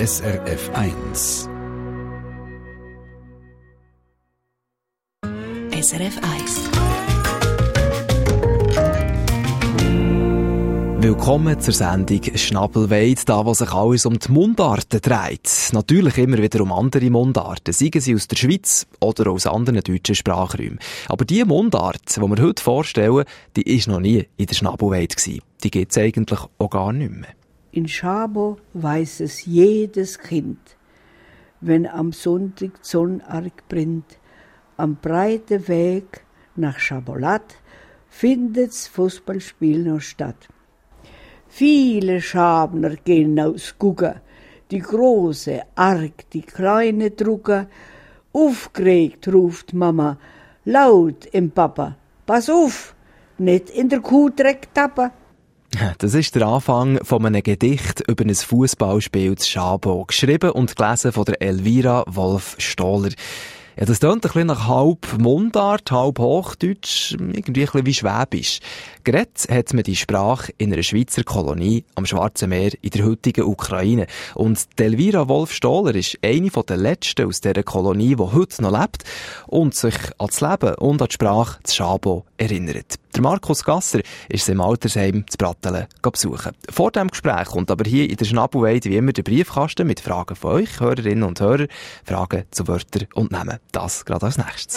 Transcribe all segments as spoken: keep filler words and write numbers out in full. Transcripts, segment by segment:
S R F eins. S R F eins. Willkommen zur Sendung Schnabelweid, da wo sich alles um die Mundarten dreht. Natürlich immer wieder um andere Mundarten, seien sie aus der Schweiz oder aus anderen deutschen Sprachräumen. Aber die Mundart, die wir heute vorstellen, die ist noch nie in der Schnabelweid gewesen. Die gibt es eigentlich auch gar nicht mehr. In Schabo weiß es jedes Kind, wenn am Sonntag die Sonne arg brennt, am breiten Weg nach Schabolat findet das Fußballspiel noch statt. Viele Schabner gehen aus Gucken, die große, arg, die kleine Drucker. Aufgeregt ruft Mama, laut im Papa, pass auf, nicht in der Kuhdreck tappen. Das ist der Anfang von einem Gedicht über ein Fußballspiel zu Schabo, geschrieben und gelesen von der Elvira Wolf-Stohler. Ja, das tönt ein bisschen nach halb Mundart, halb Hochdeutsch, irgendwie ein bisschen wie Schwäbisch. Geredet hat man die Sprache in einer Schweizer Kolonie am Schwarzen Meer in der heutigen Ukraine. Und Elvira Wolf-Stohler ist eine der letzten aus dieser Kolonie, die heute noch lebt und sich an das Leben und an die Sprache zu Schabo erinnert. Der Markus Gasser ist im Altersheim zu Brattelen besuchen. Vor diesem Gespräch kommt aber hier in der Schnabelweid wie immer der Briefkasten mit Fragen von euch, Hörerinnen und Hörer, Fragen zu Wörtern und Namen. Das gerade als nächstes.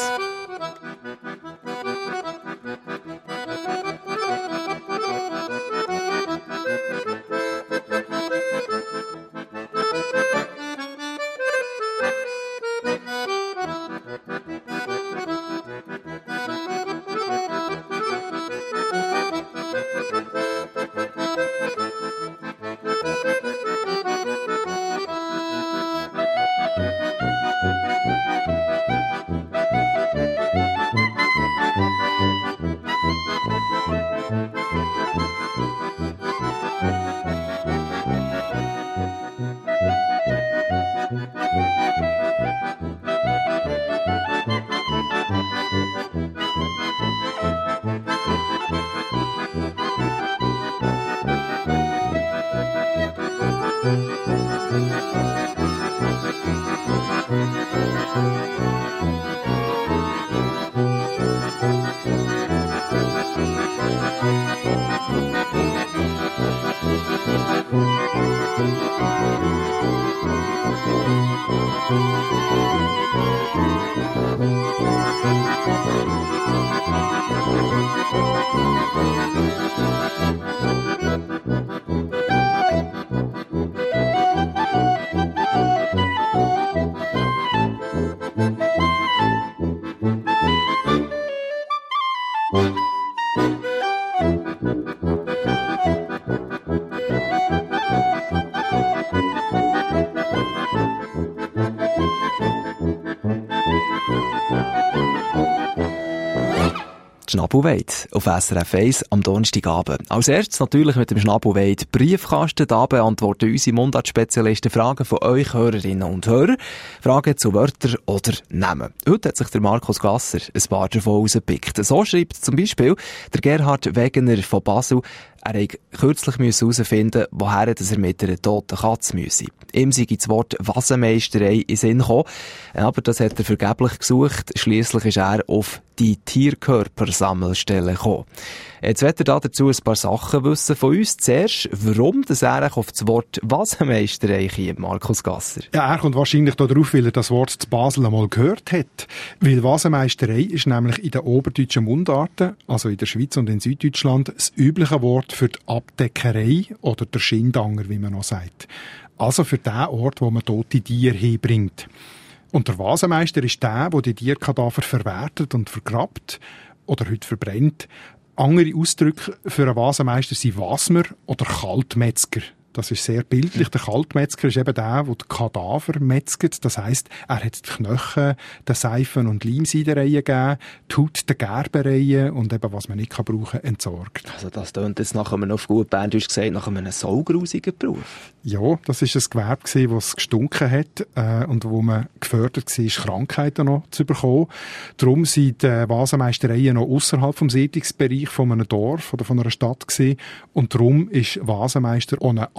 Schnabelweid auf S R F eins am Donnerstagabend. Als erstes natürlich mit dem Schnabelweid Briefkasten. Da beantworten unsere Mundartspezialisten Fragen von euch, Hörerinnen und Hörer. Fragen zu Wörtern oder Namen. Heute hat sich der Markus Gasser ein paar davon rausgepickt. So schreibt zum Beispiel der Gerhard Wegener von Basel, er musste kürzlich herausfinden, woher er mit einer toten Katze müsse. Ihm sei das Wort Wasenmeisterei in den Sinn gekommen, aber das hat er vergeblich gesucht. Schliesslich ist er auf die Tierkörpersammelstelle gekommen. Jetzt wird er da dazu ein paar Sachen wissen von uns. Zuerst, warum das er auf das Wort Wasenmeisterei kommt, Markus Gasser. Ja, er kommt wahrscheinlich darauf, weil er das Wort zu Basel einmal gehört hat. Weil Wasenmeisterei ist nämlich in den oberdeutschen Mundarten, also in der Schweiz und in Süddeutschland, das übliche Wort für die Abdeckerei oder der Schindanger, wie man noch sagt. Also für den Ort, wo man tote Tiere hinbringt. Und der Wasenmeister ist der, der die Tierkadaver verwertet und vergrabt oder heute verbrennt. Andere Ausdrücke für einen Wasenmeister sind Wasmer oder Kaltmetzger. Das ist sehr bildlich. Der Kaltmetzger ist eben der, der die Kadaver metzget. Das heisst, er hat die Knochen, den Seifen- und Leimseidereien gegeben, die Haut der Gerbereien und eben, was man nicht kann brauchen, entsorgt. Also das tönt jetzt nach einem, auf gut Berndeutsch gesagt, nach einem saugrusigen Beruf. Ja, das war ein Gewerbe, das gestunken hat äh, und wo man gefördert war, Krankheiten noch zu bekommen. Darum sind die Wasenmeistereien noch ausserhalb vom Siedlungsbereich von einem Dorf oder von einer Stadt gewesen. Und darum ist Wasenmeister auch eine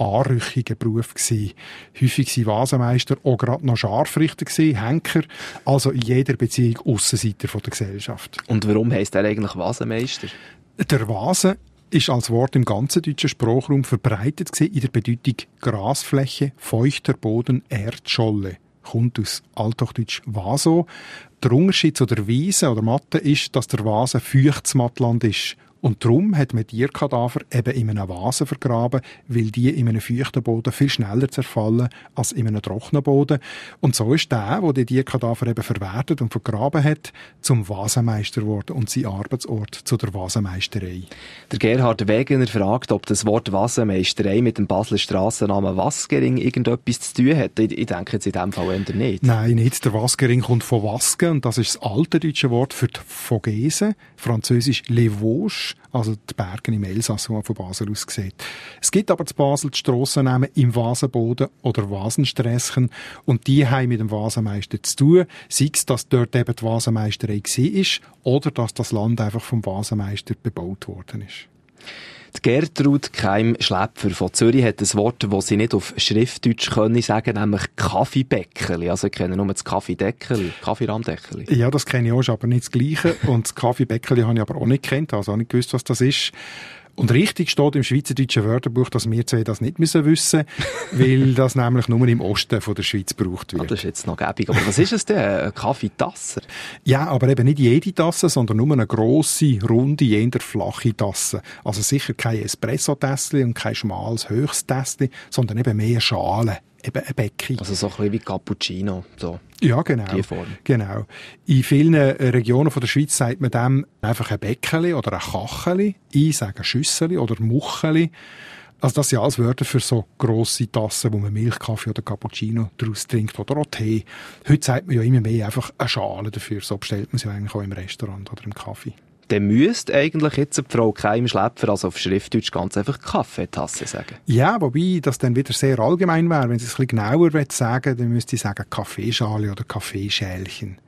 anrüchiger Beruf gewesen. Häufig waren Vasenmeister auch gerade noch Scharfrichter gewesen, Henker, also in jeder Beziehung Aussenseiter von der Gesellschaft. Und warum heisst er eigentlich Vasenmeister? Der Vasen ist als Wort im ganzen deutschen Sprachraum verbreitet gewesen, in der Bedeutung Grasfläche, feuchter Boden, Erdscholle. Kommt aus Althochdeutsch Vaso. Der Unterschied zu der Wiese oder Matte ist, dass der Vasen feuchtes Mattland ist. Und darum hat man Tierkadaver eben in einem Vasen vergraben, weil die in einem feuchten Boden viel schneller zerfallen als in einem trockenen Boden. Und so ist der, der die Tierkadaver eben verwertet und vergraben hat, zum Vasenmeister geworden und sein Arbeitsort zu der Vasenmeisterei. Der Gerhard Wegener fragt, ob das Wort Vasenmeisterei mit dem Basler Strassennamen Waskering irgendetwas zu tun hat. Ich, ich denke jetzt in diesem Fall eher nicht. Nein, nicht. Der Waskering kommt von Wasken und das ist das alte deutsche Wort für die Vogesen, französisch Les Vosges, also die Berge im Elsass, die man von Basel aus sieht. Es gibt aber zu Basel die Strassennamen im Vasenboden oder Vasensträsschen und die haben mit dem Vasenmeister zu tun, sei es, dass dort eben die Vasenmeisterei war oder dass das Land einfach vom Vasenmeister bebaut worden ist. Die Gertrud Keim-Schläpfer von Zürich hat ein Wort, das sie nicht auf Schriftdeutsch können sagen, nämlich Kaffeebäckeli. Also ich kenne nur das Kaffeedeckeli, Kaffeerahmdeckeli. Ja, das kenne ich auch, ist aber nicht das Gleiche. Und das Kaffeebäckeli habe ich aber auch nicht gekannt, also auch nicht gewusst, was das ist. Und richtig steht im Schweizerdeutschen Wörterbuch, dass wir zwei das nicht müssen wissen, weil das nämlich nur im Osten von der Schweiz gebraucht wird. Ah, das ist jetzt noch gäbig. Aber was ist es denn? Ein Kaffeetasser? Ja, aber eben nicht jede Tasse, sondern nur eine grosse, runde, eher flache Tasse. Also sicher kein Espresso-Tässchen und kein schmales Höchsttässchen, sondern eben mehr Schalen. Eben ein Becken. Also so ein bisschen wie Cappuccino, so. Ja, genau. Die Form. Genau. In vielen Regionen von der Schweiz sagt man dem einfach ein Beckeli oder ein Kacheli. Ich sage Schüsseli oder Mucheli. Also das sind alles Wörter für so grosse Tassen, wo man Milch, Kaffee oder Cappuccino daraus trinkt oder auch Tee. Heute sagt man ja immer mehr einfach eine Schale dafür. So bestellt man sie eigentlich auch im Restaurant oder im Kaffee. Dann müsste eigentlich jetzt die Frau Keim-Schläpfer, also auf Schriftdeutsch, ganz einfach Kaffeetasse sagen. Ja, wobei das dann wieder sehr allgemein wäre. Wenn sie es ein bisschen genauer sagen will, dann müsste ich sagen Kaffeeschale oder Kaffeeschälchen.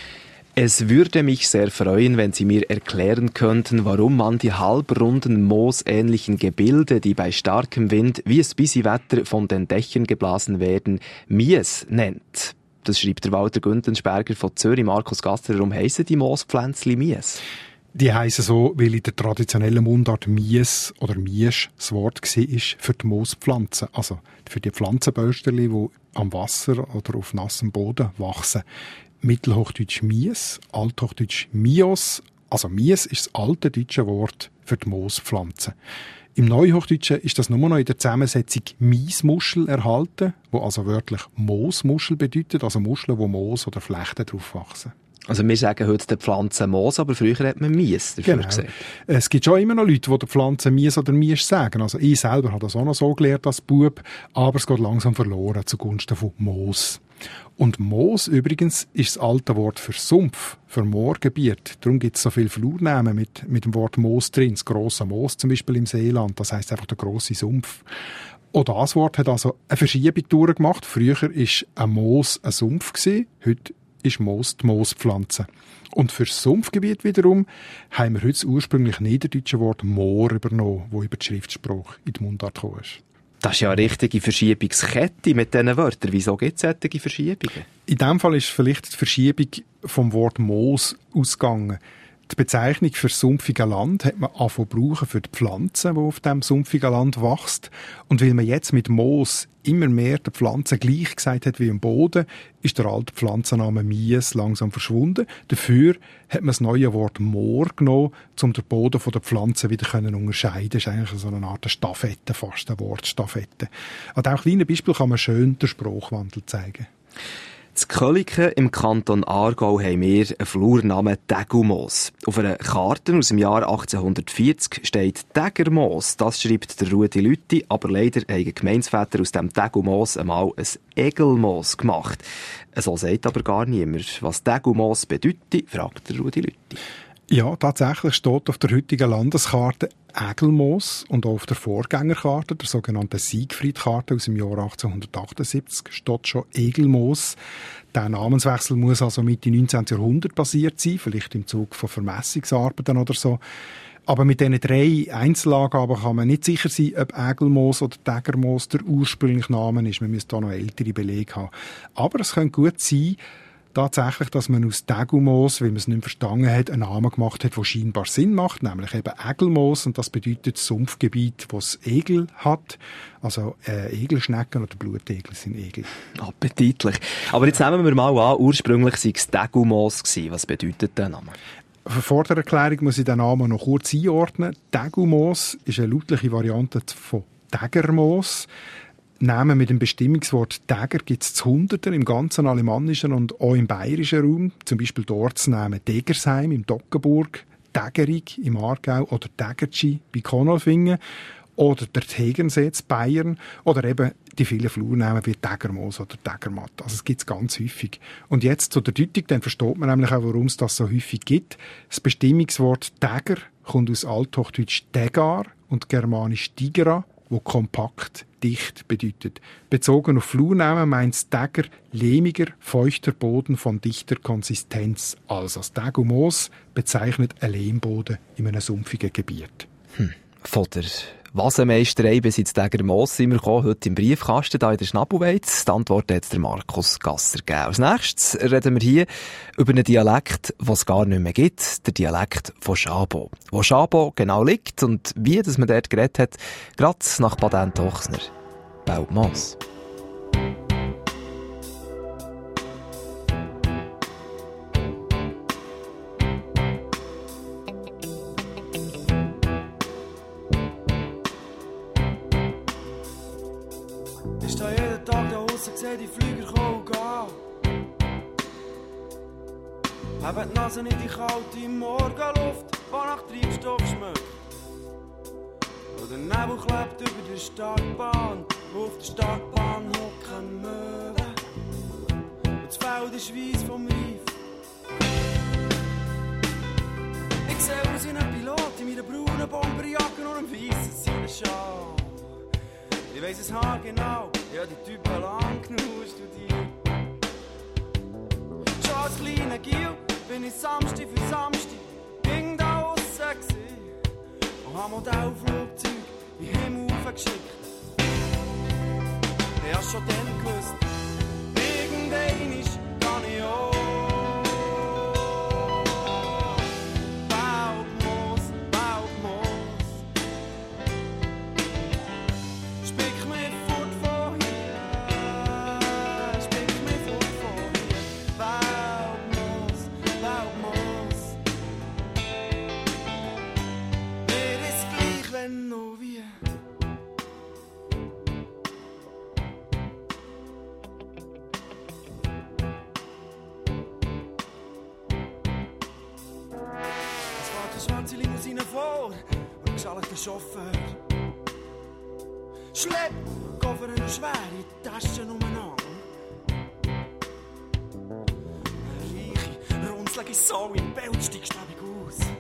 Es würde mich sehr freuen, wenn Sie mir erklären könnten, warum man die halbrunden, moosähnlichen Gebilde, die bei starkem Wind wie es Bisi-Wetter von den Dächern geblasen werden, Mies nennt. Das schreibt der Walter Güntensperger von Zürich. Markus Gasser, warum heissen die Moospflänzli Mies? Die heissen so, weil in der traditionellen Mundart Mies oder Miesch das Wort war für die Moospflanzen. Also für die Pflanzenbösterli, die am Wasser oder auf nassem Boden wachsen. Mittelhochdeutsch Mies, Althochdeutsch Mios. Also Mies ist das alte deutsche Wort für die Moospflanzen. Im Neuhochdeutschen ist das nur noch in der Zusammensetzung Miesmuschel erhalten, wo also wörtlich Moosmuschel bedeutet, also Muscheln, wo Moos oder Flechten drauf wachsen. Also wir sagen heute der Pflanze Moos, aber früher hat man Mies dafür genau. gesagt. Es gibt schon immer noch Leute, die der Pflanze Mies oder Mies sagen. Also ich selber habe das auch noch so gelernt als Bub, aber es geht langsam verloren zugunsten von Moos. Und Moos übrigens ist das alte Wort für Sumpf, für Moorgebiet. Darum gibt es so viele Flurnamen mit, mit dem Wort Moos drin. Das grosse Moos zum Beispiel im Seeland, das heisst einfach der grosse Sumpf. Auch das Wort hat also eine Verschiebung durchgemacht. Früher war ein Moos ein Sumpf, heute ist Moos die Moospflanze. Und für das Sumpfgebiet wiederum haben wir heute das ursprünglich niederdeutsche Wort Moor übernommen, das über die Schriftsprache in die Mundart gekommen ist. Das ist ja eine richtige Verschiebungskette mit diesen Wörtern. Wieso gibt es solche Verschiebungen? In diesem Fall ist vielleicht die Verschiebung vom Wort Moos ausgegangen. Die Bezeichnung für sumpfige Land hat man angefangen brauchen für die Pflanzen, die auf diesem sumpfigen Land wächst. Und weil man jetzt mit Moos immer mehr der Pflanzen gleich gesagt hat wie im Boden, ist der alte Pflanzenname Mies langsam verschwunden. Dafür hat man das neue Wort Moor genommen, um den Boden von der Pflanze wieder zu unterscheiden. Das ist eigentlich so eine Art Staffette, fast eine Wortstaffette. An diesem kleinen Beispiel kann man schön den Sprachwandel zeigen. In Köliken im Kanton Aargau haben wir einen Flurnamen Tägelmoos. Auf einer Karte aus dem Jahr achtzehnhundertvierzig steht Tägermoos. Das schreibt der Rudi Lütti, aber leider haben Gemeinsväter aus dem Tägelmoos einmal ein Egelmoos gemacht. So sagt aber gar niemand. Was Tägelmoos bedeutet, fragt der Rudi Lütti. Ja, tatsächlich steht auf der heutigen Landeskarte Egelmoos und auch auf der Vorgängerkarte, der sogenannten Siegfried-Karte aus dem Jahr achtzehnhundertachtundsiebzig, steht schon Egelmoos. Der Namenswechsel muss also Mitte neunzehnten Jahrhundert passiert sein, vielleicht im Zuge von Vermessungsarbeiten oder so. Aber mit diesen drei Einzelangaben kann man nicht sicher sein, ob Ägelmoos oder Tägermoos der ursprüngliche Name ist. Man müsste da noch ältere Belege haben. Aber es könnte gut sein, tatsächlich, dass man aus Tägelmoos, weil man es nicht verstanden hat, einen Namen gemacht hat, der scheinbar Sinn macht, nämlich eben Ägelmoos. Und das bedeutet Sumpfgebiet, wo es Egel hat. Also äh, Egelschnecken oder Blutegel sind Egel. Appetitlich. Aber jetzt nehmen wir mal an, ursprünglich sei es Tägelmoos gewesen. Was bedeutet der Name? Vor der Erklärung muss ich den Namen noch kurz einordnen. Tägelmoos ist eine lautliche Variante von Tägermoos. Namen mit dem Bestimmungswort Täger gibt es zu Hunderten im ganzen alemannischen und auch im bayerischen Raum. Zum Beispiel dort das Namen Degersheim im Toggenburg, Tägerig im Aargau oder Tägertschi bei Konolfingen oder der Tegernsee in Bayern oder eben die vielen Flurnamen wie Tägermoos oder Tägermatt. Also es gibt es ganz häufig. Und jetzt zu der Deutung, dann versteht man nämlich auch, warum es das so häufig gibt. Das Bestimmungswort Täger kommt aus Althochdeutsch Tägar und germanisch Tigera, wo kompakt, dicht bedeutet. Bezogen auf Flurnamen meint Täger lehmiger, feuchter Boden von dichter Konsistenz. Also das Tägelmoos bezeichnet einen Lehmboden in einem sumpfigen Gebiet. Hm. Von der Wasenmeisterei bis ins Tägermoos sind wir gekommen, heute im Briefkasten, hier in der Schnabelweiz. Die Antwort hat der Markus Gasser gegeben. Als nächstes reden wir hier über einen Dialekt, den es gar nicht mehr gibt, der Dialekt von Schabo. Wo Schabo genau liegt und wie dass man dort geredet hat, gerade nach Baden-Tochsner. Belpmoos. Ich stehe jeden Tag da draussen, sehe die Flüger kommen und gehen. Habe die Nase in die kalte Morgenluft, die nach Treibstoff schmeckt. Und der Nebel klebt über der Startbahn, wo auf der Startbahn hocken Möwen. Und das Feld ist weiss vom Reif. Ich sehe aus wie ein Pilot in meiner braunen Bomberjacke und einem weissen Sonnenschal. Ich weiss es haargenau, ich habe die Typen lang genug studiert. Schon als kleiner Gil bin ich Samstag für Samstag ging da aussen gsi und hab Modellflugzeug in den Himmel hochgeschickt. Ich hab schon dann gewusst, irgendwann ist kann ich auch. Belpmoos, Belpmoos, spick mich fort von hier, spick mich fort von hier. Belpmoos, Belpmoos, mir ist gleich, wenn noch wie. Schwarze Limousine vor und geschalkter Chauffeur. Schlepp, Koffer und schwere Taschen umeinander. Eine reiche, runzlige Sau im Bild steigst du aus.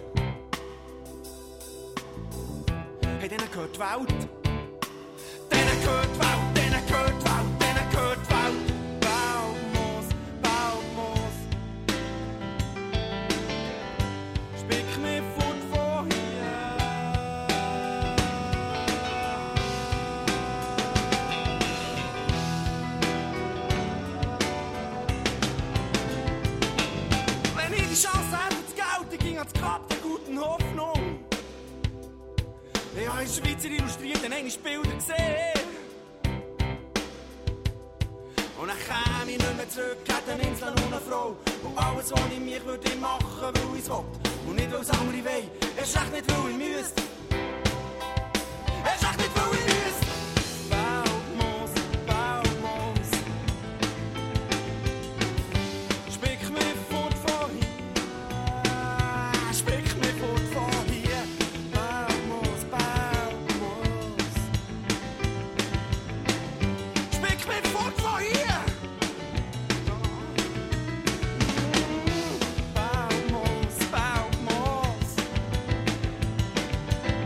Hey, denen gehört die Welt. Denen gehört die Welt, denen gehört die Welt, denen gehört die Welt. Belpmoos, Belpmoos. Spick mich fort von hier. Wenn ich die Chance hätte zu gelten, ging ans Grab der guten Hoffnung. Ich habe in Schweizer Illustrierten einige Bilder gesehen. Und dann käme ich nicht mehr zurück, hätte eine Insel und eine Frau. Und alles, was ich mich würde machen, weil ich es will. Und nicht, weil es andere wollen. Erst recht nicht, weil ich müsste. Erst recht nicht, weil ich müsste. Belpmoos, Belpmoos. Spick mich fort von hier. Spick mich fort von hier. Belpmoos, Belpmoos. Spick mich fort von hier. Belpmoos, Belpmoos.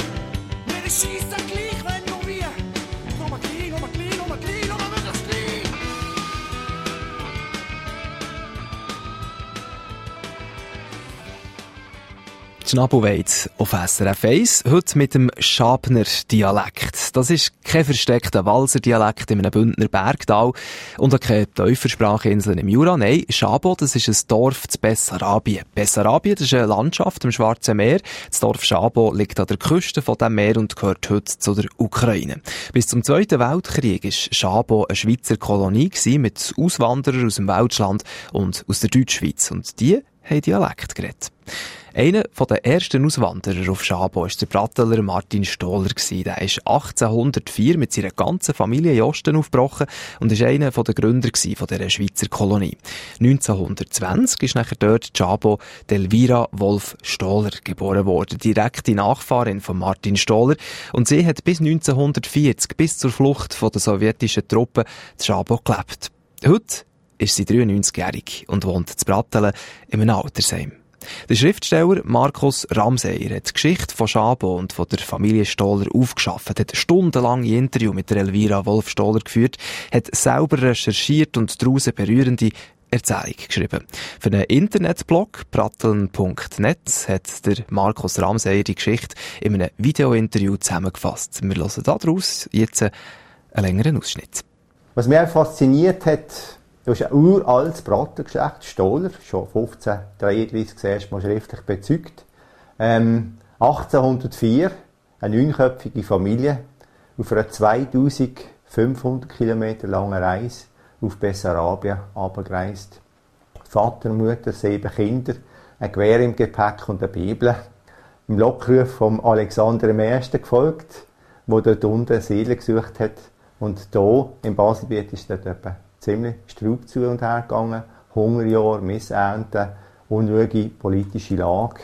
Schnabelweid auf S R F eins, heute mit dem Schabner Dialekt. Das ist kein versteckter Walser Dialekt in einem Bündner Bergtal und auch keine Täufersprachinsel im Jura. Nein, Schabo, das ist ein Dorf zu Bessarabien. Bessarabien, das ist eine Landschaft am Schwarzen Meer. Das Dorf Schabo liegt an der Küste von diesem Meer und gehört heute zu der Ukraine. Bis zum Zweiten Weltkrieg war Schabo eine Schweizer Kolonie mit Auswanderern aus dem Welschland und aus der Deutschschweiz. Und die haben Dialekt geredet. Einer der ersten Auswanderer auf Schabo war der Bratteler Martin Stohler. Der ist achtzehnhundertvier mit seiner ganzen Familie in Osten aufgebrochen und ist einer der Gründer dieser Schweizer Kolonie. neunzehnhundertzwanzig ist nachher dort Schabo Elvira Wolf Stohler geboren worden, direkte Nachfahrin von Martin Stohler. Und sie hat bis neunzehnhundertvierzig, bis zur Flucht von den sowjetischen Truppen, in Schabo gelebt. Heute ist sie dreiundneunzigjährig und wohnt in Brattelen in einem Altersheim. Der Schriftsteller Markus Ramseyer hat die Geschichte von Schabo und von der Familie Stohler aufgeschafft, hat stundenlange Interview mit der Elvira Wolf Stohler geführt, hat selber recherchiert und daraus eine berührende Erzählung geschrieben. Für einen Internetblog, pratteln punkt net, hat der Markus Ramseyer die Geschichte in einem Videointerview zusammengefasst. Wir hören daraus jetzt einen längeren Ausschnitt. Was mich fasziniert hat, das ist ein uraltes Brattergeschlecht, Stohler, schon fünfzehnhundertdreiunddreißig das erste Mal schriftlich bezeugt. Ähm, achtzehnhundertvier, eine neunköpfige Familie, auf einer zweitausendfünfhundert Kilometer langen Reise auf Bessarabien abgereist. Vater, Mutter, sieben Kinder, ein Gewehr im Gepäck und eine Bibel. Im Lockruf von Alexander der Erste gefolgt, der dort unten eine Seele gesucht hat. Und hier im Baselbiet ist dort etwa ziemlich Straub zu und her gegangen. Hungerjahr, Missernten, unruhige politische Lage.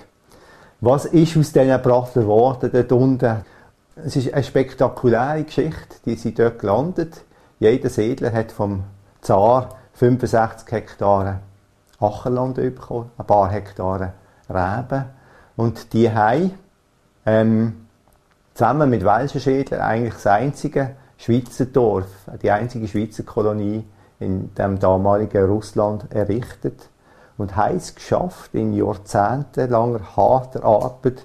Was ist aus diesen Brattler geworden dort unten? Es ist eine spektakuläre Geschichte, die sind dort gelandet. Jeder Siedler hat vom Zar fünfundsechzig Hektare Ackerland bekommen, ein paar Hektare Reben. Und die haben ähm, zusammen mit welschen Siedlern eigentlich das einzige Schweizer Dorf, die einzige Schweizer Kolonie in dem damaligen Russland errichtet und haben es geschafft, in jahrzehntelanger harter Arbeit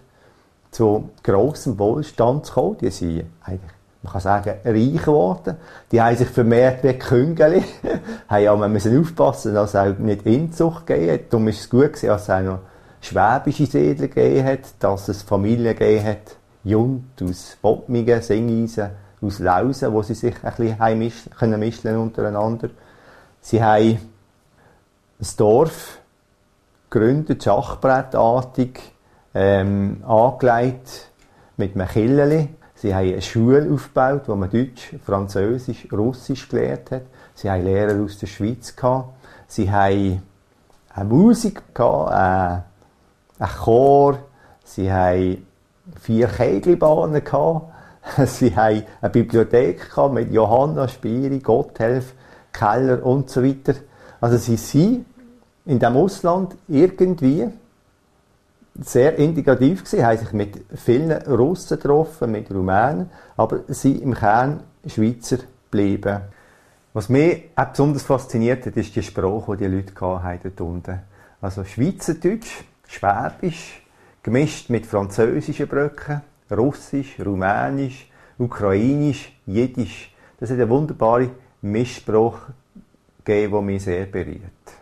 zu grossem Wohlstand zu kommen. Die sind eigentlich, man kann sagen, reich geworden. Die haben sich vermehrt wie Küngeli, haben auch müssen aufpassen, dass es auch nicht Inzucht gegeben hat. Darum war es gut gewesen, dass es auch noch schwäbische Siedler gegeben hat, dass es Familien gegeben hat, Jund aus Bottmingen, Singeisen, aus Lausen, wo sie sich ein bisschen heimisch, können mischen untereinander. Sie haben ein Dorf gegründet, schachbrettartig, ähm, angelegt mit einem Killeli. Sie haben eine Schule aufgebaut, wo man Deutsch, Französisch, Russisch gelernt hat. Sie haben Lehrer aus der Schweiz gehabt. Sie haben eine Musik gehabt, einen Chor. Sie haben vier Kegelbahnen gehabt. Sie haben eine Bibliothek gehabt mit Johanna, Spiri, Gotthelf, Keller und so weiter. Also sie sind in dem Ausland irgendwie sehr integrativ gewesen, haben sich mit vielen Russen getroffen, mit Rumänen, aber sie im Kern Schweizer geblieben. Was mich auch besonders fasziniert hat, ist die Sprache, die die Leute hatten dort unten. Also Schweizerdeutsch, Schwäbisch, gemischt mit französischen Brücken, Russisch, Rumänisch, Ukrainisch, Jiddisch. Das hat eine wunderbare Mischsprache gegeben, die mich sehr berührt.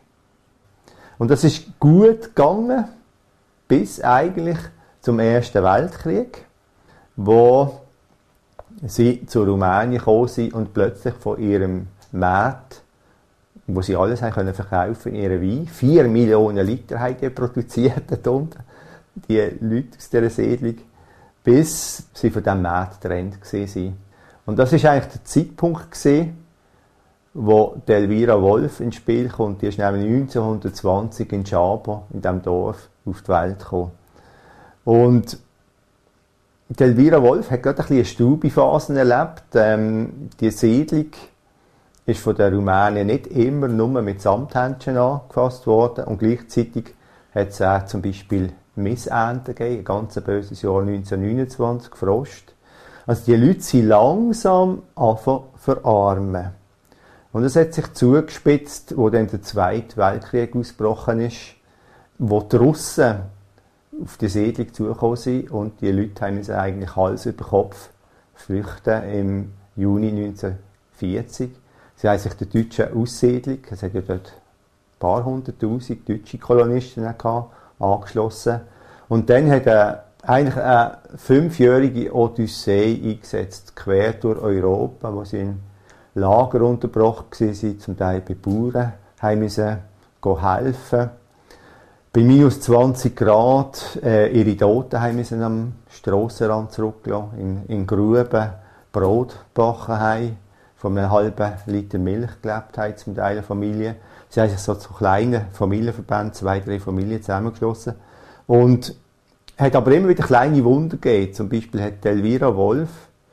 Und das ist gut gegangen, bis eigentlich zum Ersten Weltkrieg, wo sie zu Rumänien gekommen sind und plötzlich von ihrem Markt, wo sie alles haben können verkaufen, ihren Wein, vier Millionen Liter haben die produziert dort unten, die Leute aus dieser Siedlung, bis sie von diesem Markt getrennt waren. Und das war eigentlich der Zeitpunkt gewesen, wo die Elvira Wolf ins Spiel kommt. Die ist nämlich neunzehnhundertzwanzig in Schabo, in diesem Dorf, auf die Welt gekommen. Und die Elvira Wolf hat gerade ein bisschen eine Staubiphase erlebt. Ähm, die Siedlung ist von den Rumänen nicht immer nur mit Samthändchen angefasst worden. Und gleichzeitig hat es auch zum Beispiel Missernten gegeben, ein ganz böses Jahr neunzehnhundertneunundzwanzig, Frost. Also die Leute sind langsam angefangen zu verarmen. Und es hat sich zugespitzt, wo dann der Zweite Weltkrieg ausgebrochen ist, wo die Russen auf die Siedlung zugekommen sind und die Leute haben müssen eigentlich Hals über Kopf flüchten im Juni neunzehnhundertvierzig. Sie haben sich der deutschen Aussiedlung, es hat ja dort ein paar hunderttausend deutsche Kolonisten gehabt, angeschlossen. Und dann hat er eigentlich eine fünfjährige Odyssee eingesetzt, quer durch Europa, wo sie in Lager unterbrochen waren, zum Teil bei Bauern, haben müssen helfen. Bei minus zwanzig Grad äh, ihre Toten haben müssen am Strassenrand zurücklassen, in, in Gruben Brot backen haben, von einem halben Liter Milch gelebt haben, zum Teil der Familie. Sie haben sich so zu kleinen Familienverbänden, zwei, drei Familien zusammengeschlossen. Und hat aber immer wieder kleine Wunder gegeben. Zum Beispiel hat Elvira Wolf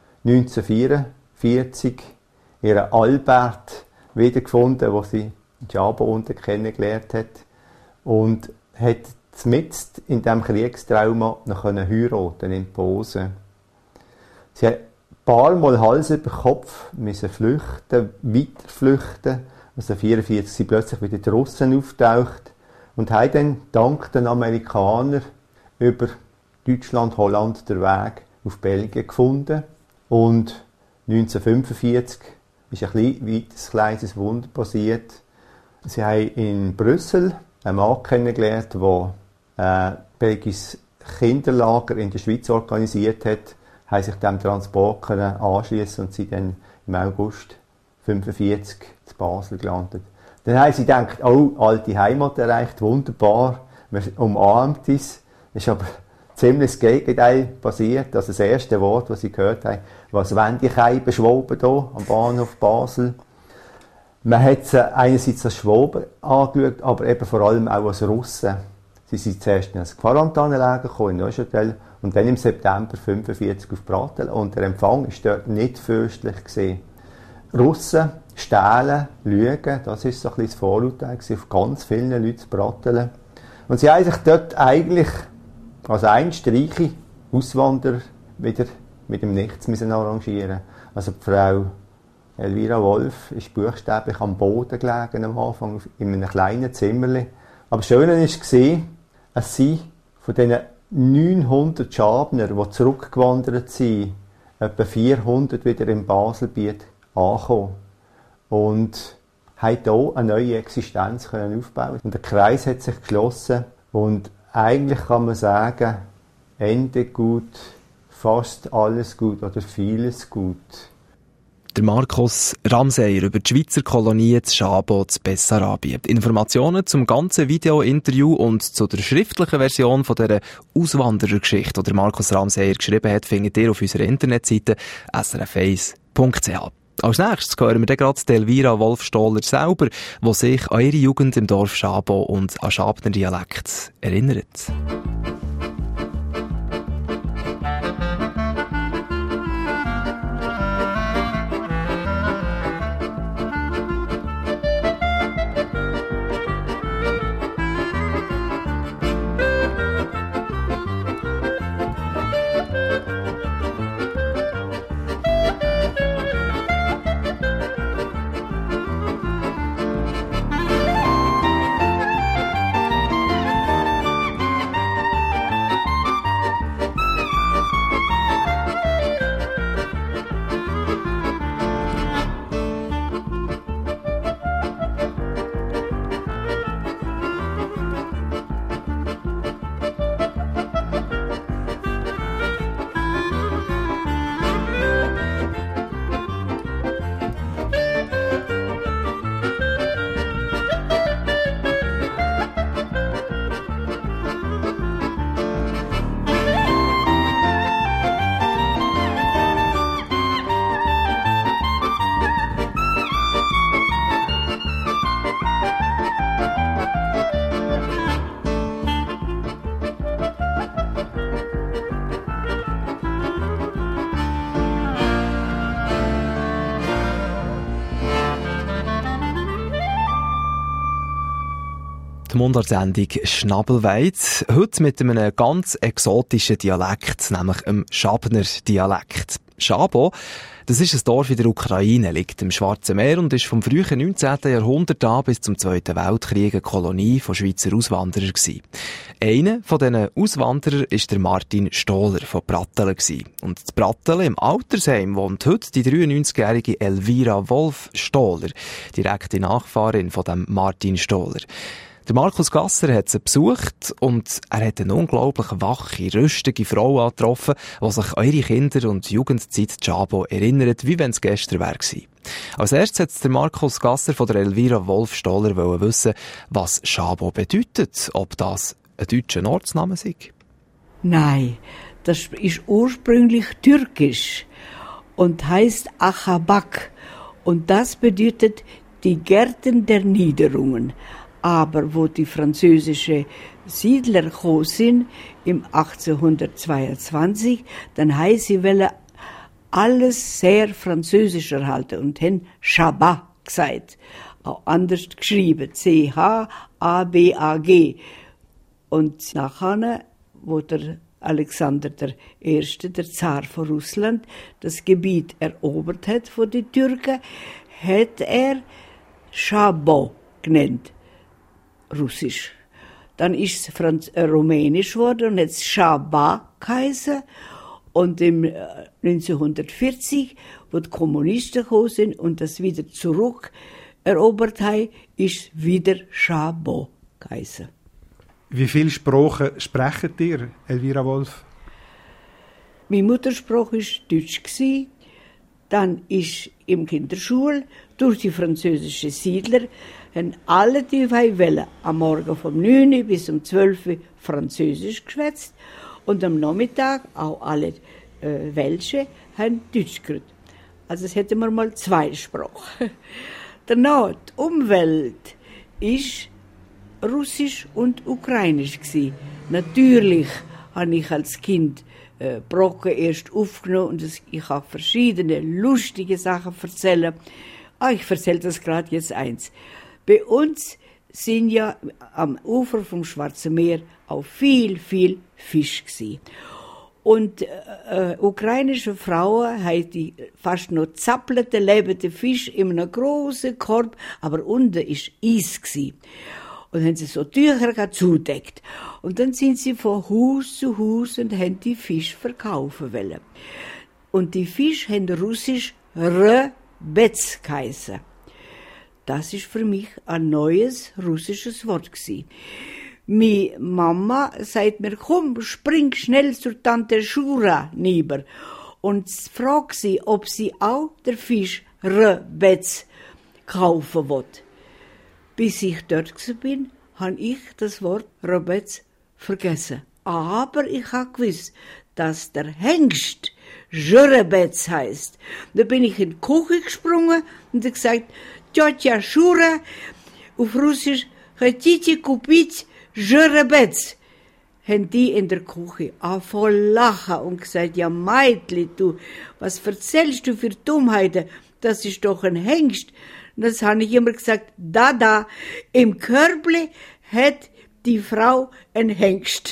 neunzehnhundertvierundvierzig ihren Albert wiedergefunden, den sie in Schabo unten kennengelernt hat. Und hat mitten in diesem Kriegstrauma noch heiraten in Posen. Sie hat ein paar Mal Hals über Kopf müssen flüchten, weiter flüchten. Also neunzehnhundertvierundvierzig sind plötzlich wieder die Russen auftaucht und haben dann dank den Amerikanern über Deutschland, Holland den Weg auf Belgien gefunden. Und neunzehnhundertfünfundvierzig ist ein weiteres kleines Wunder passiert. Sie haben in Brüssel einen Mann kennengelernt, der ein belgisches Kinderlager in der Schweiz organisiert hat, haben sich dem Transport anschließen und sind dann im August neunzehnhundertfünfundvierzig zu Basel gelandet. Dann haben sie gedacht, oh, alte Heimat erreicht, wunderbar, man umarmt es. Es ist aber ziemlich das Gegenteil passiert. Also das erste Wort, das sie gehört haben, was wollen die Schwäben Schwaben hier am Bahnhof Basel? Man hat sie einerseits als Schwaben angeschaut, aber eben vor allem auch als Russen. Sie sind zuerst in ein Quarantänelager gekommen, in Neuchâtel, und dann im September neunzehnhundertfünfundvierzig auf Pratteln. Und der Empfang war dort nicht fürstlich gewesen. Russen, stehlen, lügen, das war so ein bisschen das Vorurteil auf ganz vielen Leuten zu Pratteln. Und sie haben sich dort eigentlich als einstreiche Auswanderer wieder mit dem Nichts müssen arrangieren. Also die Frau Elvira Wolf ist buchstäblich am Boden gelegen am Anfang, in einem kleinen Zimmerli. Aber das Schöne war, dass sie von diesen neunhundert Schabner, die zurückgewandert sind, etwa vierhundert wieder im Baselbiet angekommen. Und haben hier eine neue Existenz aufbauen. Und der Kreis hat sich geschlossen. Und eigentlich kann man sagen, Ende gut, fast alles gut oder vieles gut. Der Markus Ramseyer über die Schweizer Kolonie zu Schabo zu Bessarabien. Informationen zum ganzen Video-Interview und zu der schriftlichen Version von dieser Auswanderergeschichte, die Markus Ramseyer geschrieben hat, findet ihr auf unserer Internetseite s r f eins punkt c h. Als nächstes hören wir dann gerade Elvira Wolf-Stohler selber, die sich an ihre Jugend im Dorf Schabo und an Schabner Dialekt erinnert. Die Mundartsendung Schnabelweit. Heute mit einem ganz exotischen Dialekt, nämlich einem Schabner Dialekt. Szabo, das ist ein Dorf in der Ukraine, liegt im Schwarzen Meer und ist vom frühen neunzehnten Jahrhundert an bis zum Zweiten Weltkrieg eine Kolonie von Schweizer Auswanderern gewesen. Einer von diesen Auswanderern war der Martin Stohler von Brattelen gewesen. Und in Brattelen im Altersheim wohnt heute die dreiundneunzigjährige Elvira Wolf Stohler, direkte Nachfahrin von dem Martin Stohler. Der Markus Gasser hat sie besucht und er hat eine unglaublich wache, rüstige Frau angetroffen, die sich an ihre Kinder- und Jugendzeit Szabo erinnert, wie wenn es gestern wäre. Als erstes hat der Markus Gasser von der Elvira Wolf Stohler wissen, was Szabo bedeutet, ob das ein deutscher Ortsname sei. Nein, das ist ursprünglich türkisch und heißt Achabak. Und das bedeutet die Gärten der Niederungen. Aber wo die französischen Siedler gekommen sind, im achtzehnhundertzweiundzwanzig, dann haben sie wollen alles sehr französisch erhalten und haben Chabat gesagt. Auch anders geschrieben, C H A B A G. Und nachher, wo der Alexander der Erste, der Zar von Russland, das Gebiet erobert hat von den Türken, hat er Szabo genannt. Russisch. Dann ist es Franz- äh, Rumänisch geworden und jetzt Szaba geheißen. Und im äh, neunzehnhundertvierzig, wo die Kommunisten gekommen sind und das wieder zurück erobert haben, ist es wieder Szabo geheißen. Wie viele Sprachen sprechen ihr, Elvira Wolf? Mein Muttersprache war Deutsch. Dann ist im Kinderschule durch die französischen Siedler haben alle die wollen am Morgen vom neun bis um zwölf Französisch geschwätzt und am Nachmittag auch alle äh, Welche haben Deutsch geredet. Also es hätten wir mal zwei Sprachen. Danach die Umwelt ist Russisch und Ukrainisch gewesen. Natürlich habe ich als Kind äh, Brocken erst aufgenommen und das, ich habe verschiedene lustige Sachen erzählen. Ah, ich erzähle das gerade jetzt eins. Bei uns sind ja am Ufer vom Schwarzen Meer auch viel, viel Fisch gewesen. Und äh, ukrainische Frauen haben die fast noch zappelten, lebenden Fisch in einem grossen Korb, aber unten war Eis gewesen. Und haben sie so Tücher zugedeckt. Und dann sind sie von Haus zu Haus und haben die Fisch verkaufen wollen. Und die Fisch haben russisch Rebetz geheissen. Das ist für mich ein neues russisches Wort gewesen. Meine Mama sagt mir, komm, spring schnell zur Tante Schura nüber und frag sie, ob sie auch den Fisch Rebetz kaufen will. Bis ich dort bin, habe ich das Wort Rebetz vergessen. Aber ich habe gewusst, dass der Hengst Jörebetz heisst. Da bin ich in die Küche gesprungen und habe gesagt, Tjotja Schura, auf Russisch, хотите купить Jörebetz. Haben die in der Küche angefangen lachen und gesagt, ja Meitli, du, was erzählst du für Dummheiten? Das ist doch ein Hengst. Und das habe ich immer gesagt, da, da, im Körbli hat die Frau ein Hengst.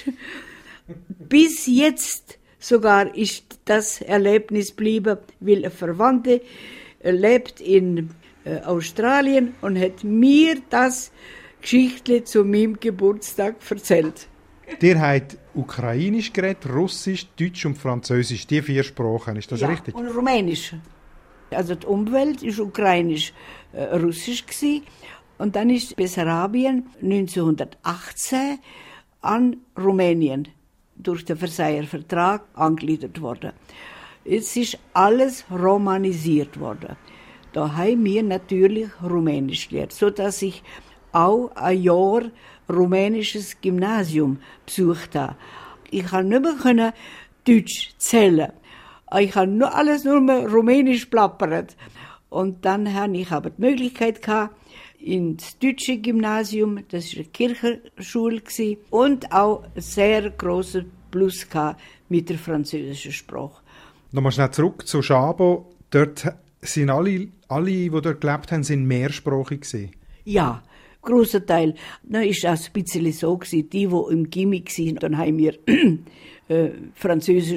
Bis jetzt sogar ist das Erlebnis geblieben, weil eine Verwandte lebt in äh, Australien und hat mir das Geschichtli zu meinem Geburtstag erzählt. Ihr habt Ukrainisch geredet, Russisch, Deutsch und Französisch, die vier Sprachen, ist das ja, richtig? Und Rumänisch. Also die Umwelt war ukrainisch, äh, russisch gewesen. Und dann ist Bessarabien neunzehnhundertachtzehn an Rumänien durch den Versailler Vertrag angegliedert worden. Jetzt ist alles romanisiert worden. Da haben wir natürlich Rumänisch gelernt, sodass ich auch ein Jahr rumänisches Gymnasium besucht habe. Ich konnte nicht mehr Deutsch zählen. Ich habe nur alles nur mehr Rumänisch plappert. Und dann hatte ich aber die Möglichkeit gehabt, ins deutsche Gymnasium, das war eine Kirchenschule, und auch ein sehr grosses Plus gehabt mit der französischen Sprache. Nochmal schnell zurück zu Szabo. Dort sind alle, alle, die dort gelebt haben, sind mehrsprachig gewesen. Ja, grosser Teil. Da war es auch ein bisschen so gewesen, die, die im Gimmi waren, dann haben wir äh, Französisch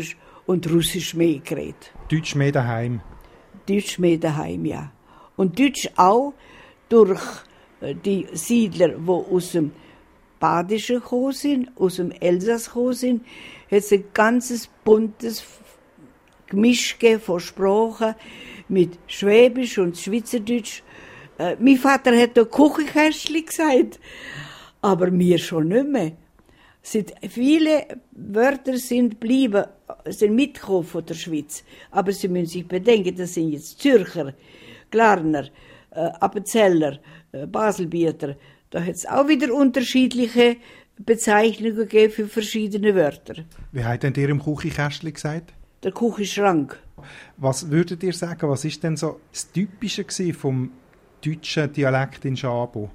und Russisch mehr geredet. Deutsch mehr daheim? Deutsch mehr daheim, ja. Und Deutsch auch durch die Siedler, die aus dem Badischen gekommen sind, aus dem Elsass gekommen sind, hat es ein ganzes buntes Gemisch von Sprachen mit Schwäbisch und Schweizerdeutsch. Äh, mein Vater hat da Küchenkästchen gesagt, aber mir schon nicht mehr. Sind viele Wörter sind geblieben, sind mitgekommen von der Schweiz. Aber Sie müssen sich bedenken, das sind jetzt Zürcher, Glarner, äh, Appenzeller, äh, Baselbieter. Da hat es auch wieder unterschiedliche Bezeichnungen gegeben für verschiedene Wörter. Wie hat denn ihr im Küchenkästchen gesagt? Der Küchenschrank. Was würdet ihr sagen, was ist denn so das Typische vom deutschen Dialekt in Schabo?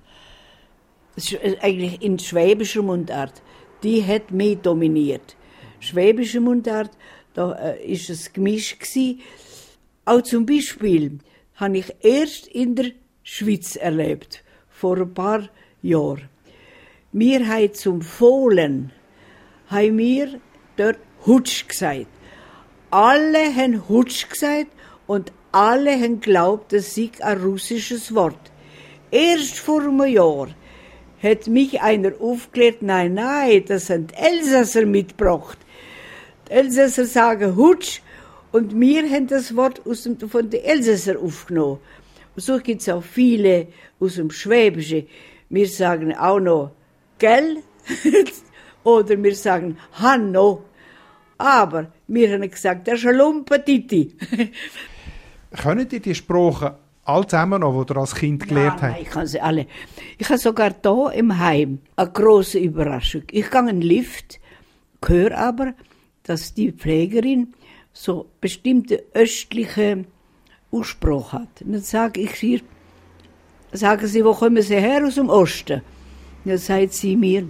Das ist eigentlich in schwäbischer Mundart. Die hat mehr dominiert. Schwäbische Mundart, da äh, ist es Gemisch gsi. Auch zum Beispiel habe ich erst in der Schweiz erlebt, vor ein paar Jahren. Wir haben zum Fohlen, haben wir dort Hutsch gesagt. Alle haben Hutsch gesagt und alle haben geglaubt, das sei ein russisches Wort. Erst vor einem Jahr hat mich einer aufgeklärt, nein, nein, das sind Elsasser mitgebracht. Die Elsasser sagen Hutsch und wir haben das Wort aus dem, von den Elsasser aufgenommen. Und so gibt es auch viele aus dem Schwäbischen. Wir sagen auch noch gell oder wir sagen Hanno. Aber wir haben gesagt, das ist ein Lumpentiti. Können ihr die Sprachen alle zusammen noch, die ihr als Kind gelernt Nein, habt? ich kann sie alle. Ich habe sogar hier im Heim eine grosse Überraschung. Ich gehe in den Lift, höre aber, dass die Pflegerin so bestimmte östliche Aussprache hat. Und dann sage ich ihr, sagen sie, wo kommen sie her? Aus dem Osten. Und dann sagt sie mir,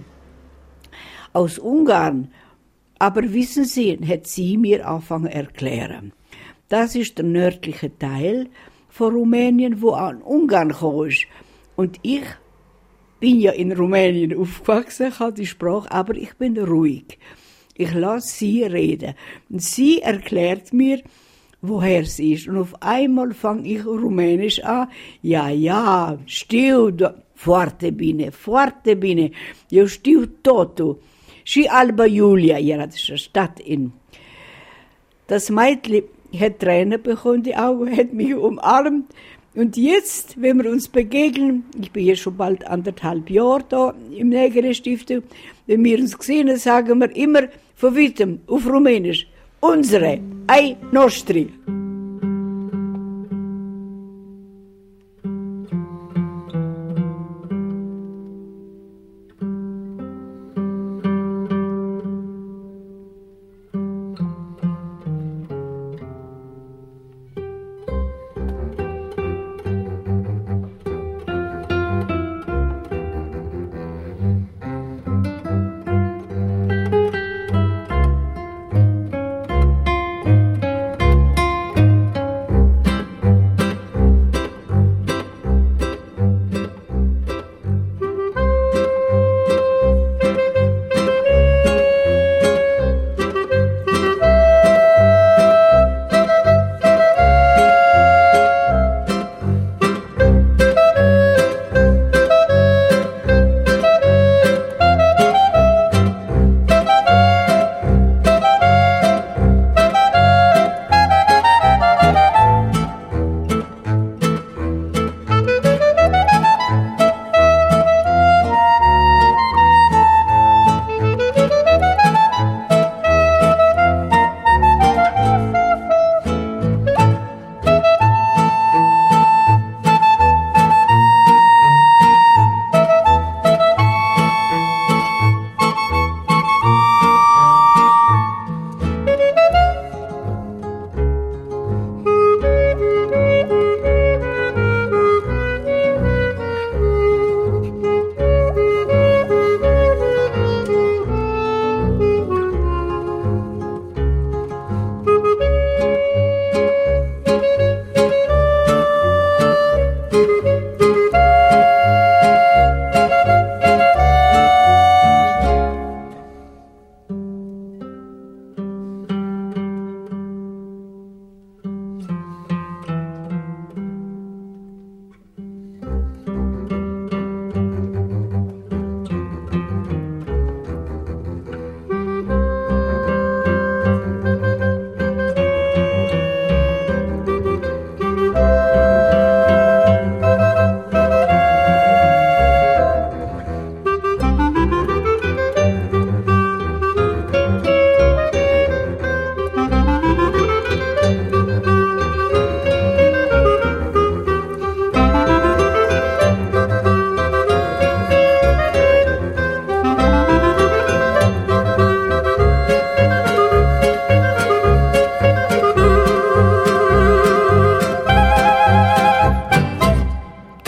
aus Ungarn. Aber wissen Sie, hat sie mir angefangen zu erklären. Das ist der nördliche Teil von Rumänien, wo an Ungarn gekommen ist. Und ich bin ja in Rumänien aufgewachsen, ich habe die Sprache, aber ich bin ruhig. Ich lasse sie reden. Und sie erklärt mir, woher sie ist. Und auf einmal fange ich Rumänisch an. Ja, ja, stiu, foarte bine, foarte bine. Eu stiu totul. Și Alba Julia, ja, das ist eine Stadt in. Das Mädchen hat Tränen bekommen, die Augen, hat mich umarmt. Und jetzt, wenn wir uns begegnen, ich bin jetzt schon bald anderthalb Jahre da im Nägere-Stiftung, wenn wir uns sehen, sagen wir immer von weitem auf Rumänisch, unsere, ai nostri.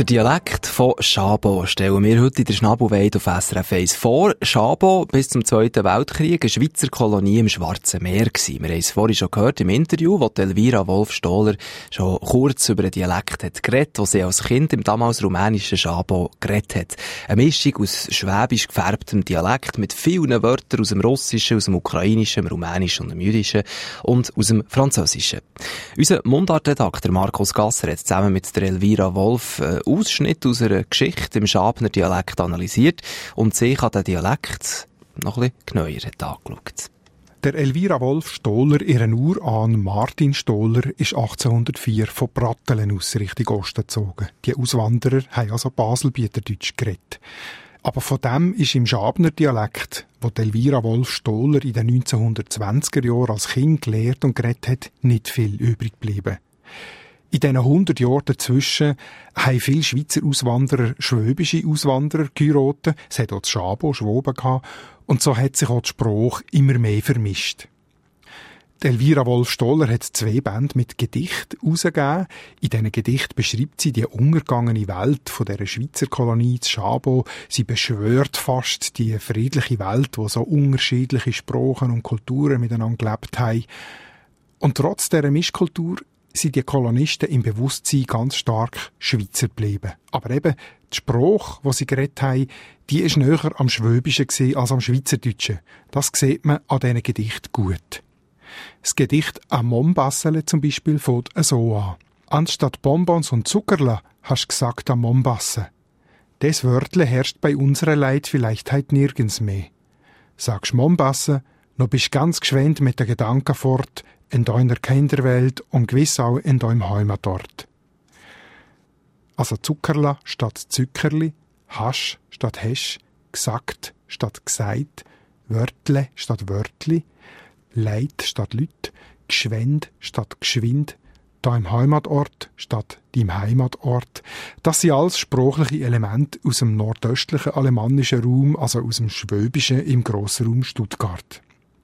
Dialekt von Schabo stellen wir heute in der Schnabelweide auf S R F eins vor. Schabo bis zum Zweiten Weltkrieg eine Schweizer Kolonie im Schwarzen Meer gewesen. Wir haben es vorhin schon gehört im Interview, wo Elvira Wolf-Stohler schon kurz über den Dialekt hat geredet, wo sie als Kind im damals rumänischen Schabo geredet hat. Eine Mischung aus schwäbisch gefärbtem Dialekt mit vielen Wörtern aus dem Russischen, aus dem Ukrainischen, dem Rumänischen und dem Jüdischen und aus dem Französischen. Unser Mundartredakteur Markus Gasser hat zusammen mit der Elvira Wolf äh, Ausschnitt aus einer Geschichte im Schabner Dialekt analysiert und sich an den Dialekt noch ein bisschen genauer hat angeschaut. Der Elvira Wolf-Stohler, ihren Urahn Martin Stohler, ist achtzehnhundertvier von Brattelen aus Richtung Osten gezogen. Die Auswanderer haben also Baselbieterdeutsch geredet. Aber von dem ist im Schabner Dialekt, wo Elvira Wolf-Stohler in den neunzehnhundertzwanziger Jahren als Kind gelehrt und geredet hat, nicht viel übrig geblieben. In diesen hundert Jahren dazwischen haben viele Schweizer Auswanderer schwäbische Auswanderer geheiratet. Es hat auch das Schabo, Schwoben gehabt. Und so hat sich auch der Spruch immer mehr vermischt. Die Elvira Wolf-Stohler hat zwei Bände mit Gedichten herausgegeben. In diesen Gedichten beschreibt sie die untergegangene Welt von dieser Schweizer Kolonie zu Schabo. Sie beschwört fast die friedliche Welt, wo so unterschiedliche Sprachen und Kulturen miteinander gelebt haben. Und trotz dieser Mischkultur sind die Kolonisten im Bewusstsein ganz stark Schweizer geblieben. Aber eben, die Sprache, die sie geredet haben, die ist näher am Schwäbischen als am Schweizerdeutschen. Das sieht man an diesen Gedichten gut. Das Gedicht «Am Mombassele» zum Beispiel fängt so an. Anstatt Bonbons und Zuckerla hast du gesagt am Mombasse. Des Wörtle herrscht bei unserer Leid vielleicht halt nirgends mehr. Sagst Mombasse, no bist ganz geschwind mit der Gedanken fort, in deiner Kinderwelt und gewiss auch in deinem Heimatort. Also Zuckerla statt Zückerli, Hasch statt Hesch, gesagt statt gesagt, Wörtle statt Wörtli, Leid statt Lüt, geschwend statt geschwind, deinem Heimatort statt deinem Heimatort. Das sind alles sprachliche Elemente aus dem nordöstlichen alemannischen Raum, also aus dem Schwäbischen im Grossraum Stuttgart.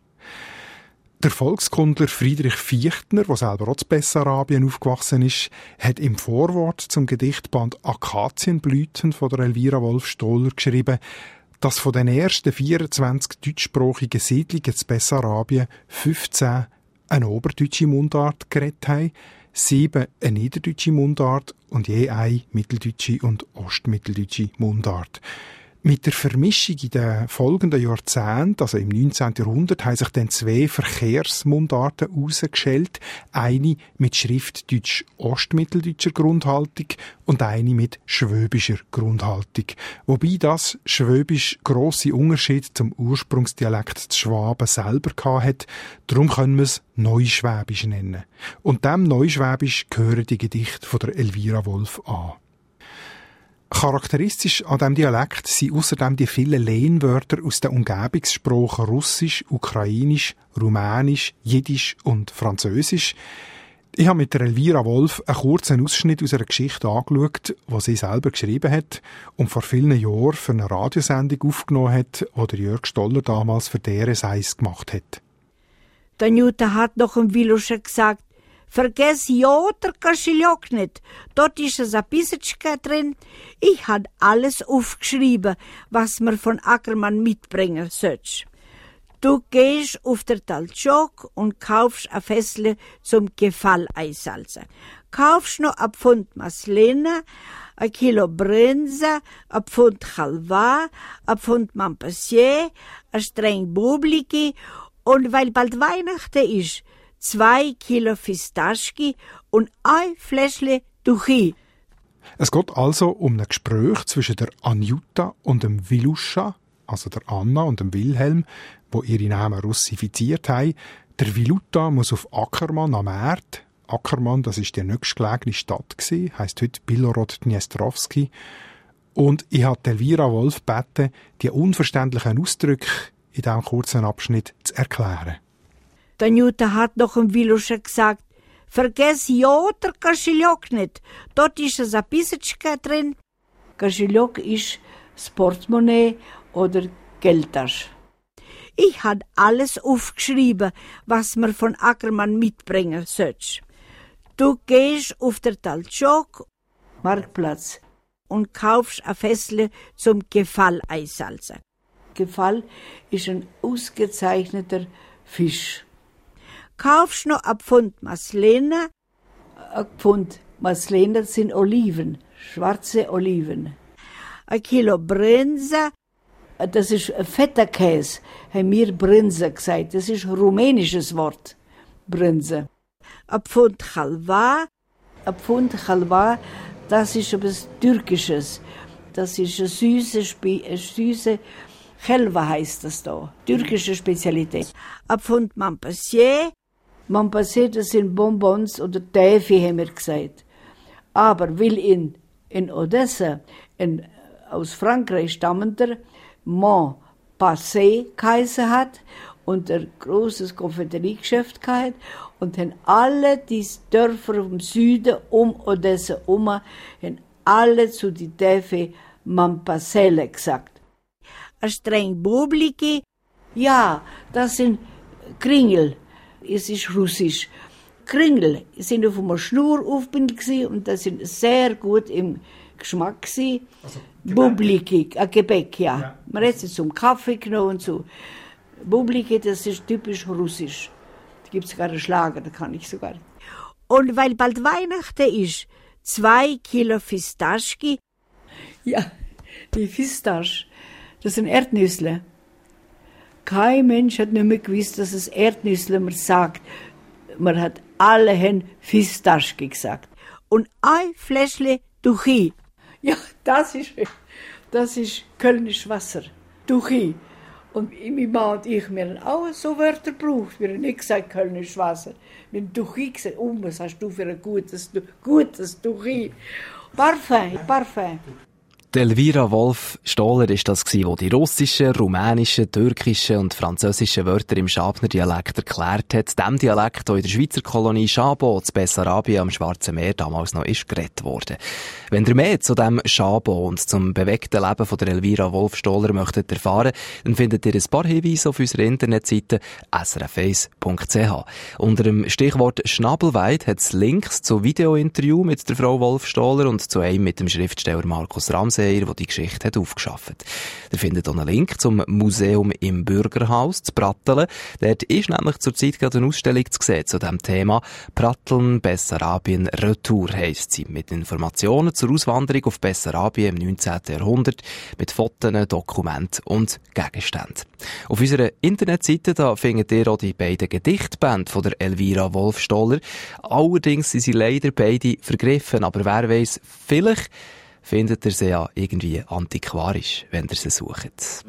Der Volkskundler Friedrich Fichtner, der selber auch in Bessarabien aufgewachsen ist, hat im Vorwort zum Gedichtband Akazienblüten von der Elvira Wolf-Stohler geschrieben, dass von den ersten vierundzwanzig deutschsprachigen Siedlungen in Bessarabien fünfzehn eine oberdeutsche Mundart geredet haben, sieben eine niederdeutsche Mundart und je eine mitteldeutsche und ostmitteldeutsche Mundart. Mit der Vermischung in den folgenden Jahrzehnten, also im neunzehnten Jahrhundert, haben sich dann zwei Verkehrsmundarten herausgestellt. Eine mit schriftdeutsch-ostmitteldeutscher Grundhaltung und eine mit schwäbischer Grundhaltung. Wobei das Schwäbisch grosse Unterschiede zum Ursprungsdialekt des Schwaben selber hatte. Darum können wir es Neuschwäbisch nennen. Und dem Neuschwäbisch gehören die Gedichte von der Elvira Wolf an. Charakteristisch an diesem Dialekt sind außerdem die vielen Lehnwörter aus den Umgebungssprachen Russisch, Ukrainisch, Rumänisch, Jiddisch und Französisch. Ich habe mit der Elvira Wolf einen kurzen Ausschnitt aus einer Geschichte angeschaut, die sie selber geschrieben hat und vor vielen Jahren für eine Radiosendung aufgenommen hat, die der Jörg Stoller damals für D R S eins gemacht hat. Der Newton hat noch im Wilusche gesagt, vergess ja der Kaschiljock nicht. Dort ist ein Zapisitschka drin. Ich habe alles aufgeschrieben, was man von Ackermann mitbringen sollst. Du gehst auf der Taltschok und kaufst ein Fässle zum Gefalleisalzen. Kaufst noch ein Pfund Maslena, ein Kilo Brinza, ein Pfund Chalva, ein Pfund Montpensier, ein streng Bubliki und weil bald Weihnachten ist, zwei Kilo Fistaschki und ein Fläschle Duchi. Es geht also um ein Gespräch zwischen der Anjuta und dem Viluscha, also der Anna und dem Wilhelm, wo ihre Namen russifiziert haben. Der Viluta muss auf Ackermann am Erd. Ackermann, das ist die nächstgelegene Stadt gewesen, heisst heute Bilorod-Dniestrovski. Und ich habe Elvira Wolf gebeten, die unverständlichen Ausdrücke in diesem kurzen Abschnitt zu erklären. Der Newton hat noch im Wilusche gesagt, vergess ja der Kaschiljock nicht. Dort ist ein Zapisitschka drin. Kaschiljock ist das Portemonnaie oder Geldtasche. Ich habe alles aufgeschrieben, was man von Ackermann mitbringen sollst. Du gehst auf der Taltschok, Marktplatz. und kaufst ein Fässle zum Gefall-Eisalze. Gefall ist ein ausgezeichneter Fisch. Kaufst noch ein Pfund Maslene. Ein Pfund Maslene, das sind Oliven, schwarze Oliven. Ein Kilo Brinse, das ist ein fetter Käse, haben wir Brinse gesagt. Das ist ein rumänisches Wort, Brinse. Ein Pfund Chalva. Ein Pfund Chalva, das ist etwas Türkisches. Das ist eine süße, eine süße Chelva heißt das da, türkische Spezialität. Ein Pfund Montpensier. Montpensier, das sind Bonbons oder Täffi, haben wir gesagt. Aber weil in, in Odessa, in, aus Frankreich stammender, Montpensier geheißen hat und ein großes Konfiteriegeschäft gehabt und haben alle die Dörfer im Süden um Odessa herum, haben alle zu die Täffi Montpensier gesagt. Ein streng Bubliki, ja, das sind Kringel. Es ist russisch. Kringel sind auf einer Schnur aufgebindet und das sind sehr gut im Geschmack gewesen. Also, Bubliki, ein Gebäck, ja. ja. Man hat es zum Kaffee genommen und so. Bubliki, das ist typisch russisch. Da gibt es sogar einen Schlager, da kann ich sogar. Und weil bald Weihnachten ist, zwei Kilo Fistaschki. Ja, die Fistasch, das sind Erdnüsse. Kein Mensch hat nicht mehr gewusst, dass es Erdnüsse man sagt. Man hat alle Hen Fistaschki gesagt. Und ein Fläschle Duchi. Ja, das ist, das ist Kölnisch Wasser. Duchi. Und mein Mann und ich, wir haben auch so Wörter gebraucht. Wir haben nicht gesagt Kölnisch Wasser. Wir haben Duchi gesagt. Oh, was hast du für ein gutes, gutes Duchi? Parfum, Parfum. Elvira Wolf-Stohler ist das gsi, wo die russischen, rumänischen, türkischen und französischen Wörter im Schabner Dialekt erklärt hat. Dem Dialekt, der in der Schweizer Kolonie Schabo, in Bessarabien am Schwarzen Meer, damals noch ist geredet worden. Wenn ihr mehr zu dem Schabo und zum bewegten Leben von der Elvira Wolf-Stohler möchtet erfahren, dann findet ihr ein paar Hinweise auf unserer Internetseite s r f eins punkt c h. Unter dem Stichwort Schnabelweid hat es Links zu Videointerview mit der Frau Wolf-Stohler und zu einem mit dem Schriftsteller Markus Ramsey, der die Geschichte hat aufgeschafft. Ihr findet auch einen Link zum Museum im Bürgerhaus zu Pratteln. Dort ist nämlich zurzeit gerade eine Ausstellung zu sehen zu dem Thema. Pratteln, Bessarabien, Retour heisst sie. Mit Informationen zur Auswanderung auf Bessarabien im neunzehnten Jahrhundert, mit Fotos, Dokumenten und Gegenständen. Auf unserer Internetseite da findet ihr auch die beiden Gedichtbände von der Elvira Wolf-Stohler. Allerdings sind sie leider beide vergriffen, aber wer weiss, vielleicht findet ihr sie ja irgendwie antiquarisch, wenn ihr sie sucht.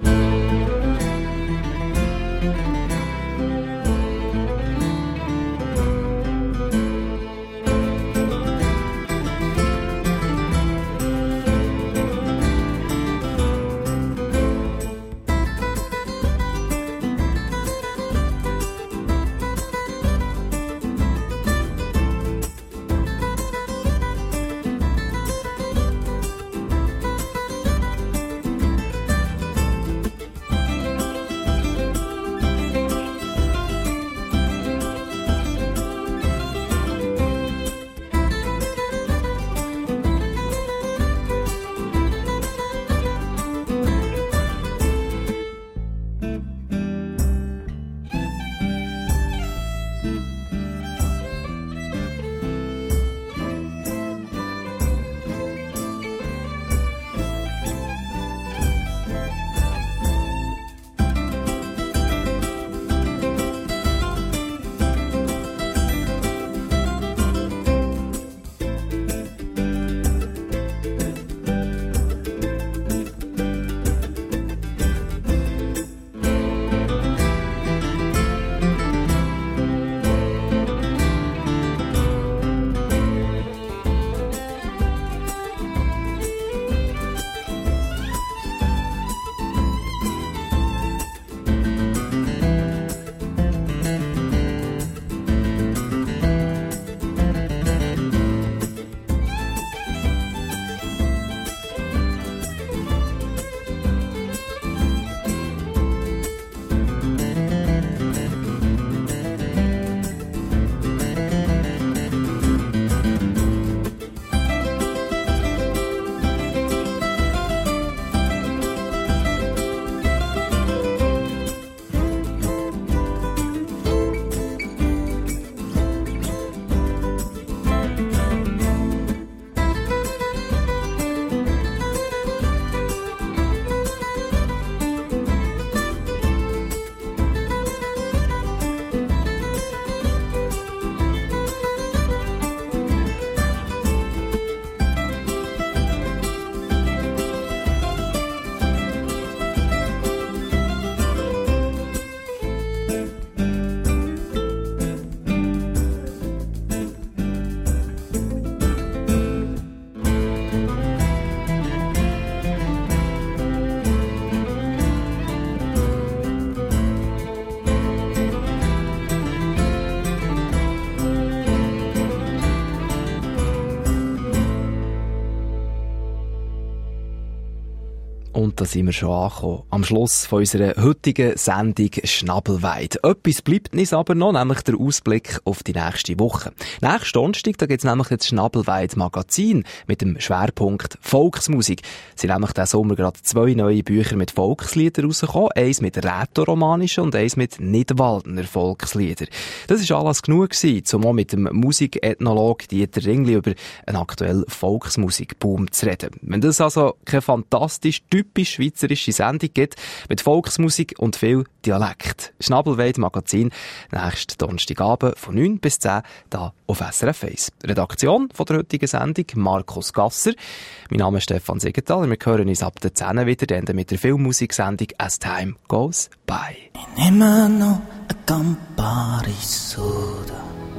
Und da sind wir schon angekommen. Am Schluss von unserer heutigen Sendung Schnabelweid. Etwas bleibt uns aber noch, nämlich der Ausblick auf die nächste Woche. Nächsten Donnerstag, da gibt's nämlich jetzt Schnabelweid Magazin mit dem Schwerpunkt Volksmusik. Es sind nämlich diesen Sommer gerade zwei neue Bücher mit Volksliedern rausgekommen. Eins mit rätoromanischen und eins mit Nidwaldner Volkslieder. Das ist alles genug gewesen, um auch mit dem Musikethnolog Dieter Ringli über einen aktuellen Volksmusikboom zu reden. Wenn das also keine fantastisch typisch schweizerische Sendung gibt, mit Volksmusik und viel Dialekt. Schnabelweid Magazin, nächsten Donnerstagabend von neun bis zehn, da auf S R F eins. Redaktion von der heutigen Sendung, Markus Gasser. Mein Name ist Stefan Siegenthaler. Wir hören uns ab der zehn wieder, dann mit der Filmmusiksendung As Time Goes By. Ich nehme noch ein Campari Soda.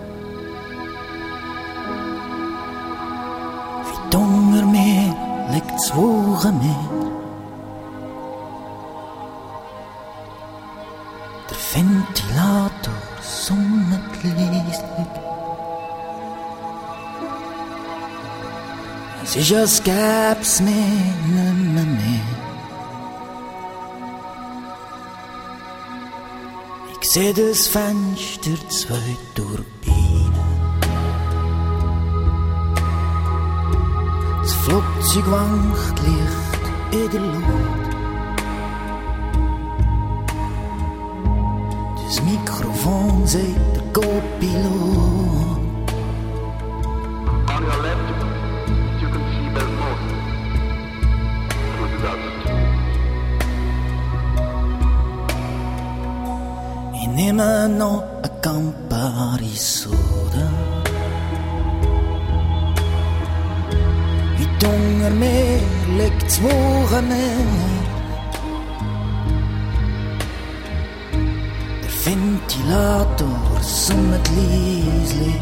Wie unter mir liegt's Wochenmeer. Der Ventilator summt leislich. Es ist, als gäb's mich nimmer mehr. Ich seh das Fenster, zwei Turbinen. Das Flugzeug wankt Licht in der Luft. Das Mikrofon sagt der Co-Pilot. On your left, you can see Belfort. Good altitude. Ich nehme noch ein Campari Soda. Wie unter mir liegt's Wochenmeer. Ventilator summt leislich.